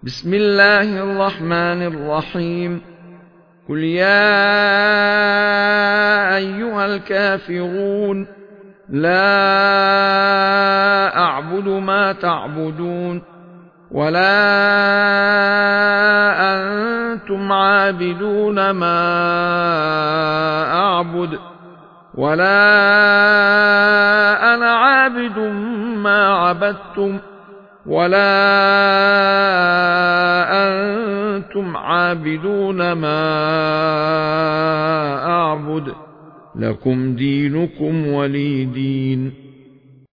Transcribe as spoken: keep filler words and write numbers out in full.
بسم الله الرحمن الرحيم. قل يا أيها الكافرون لا أعبد ما تعبدون ولا أنتم عابدون ما أعبد ولا أنا عابد ما عبدتم ولا أنتم عابدون ما أعبد لكم دينكم ولي دين.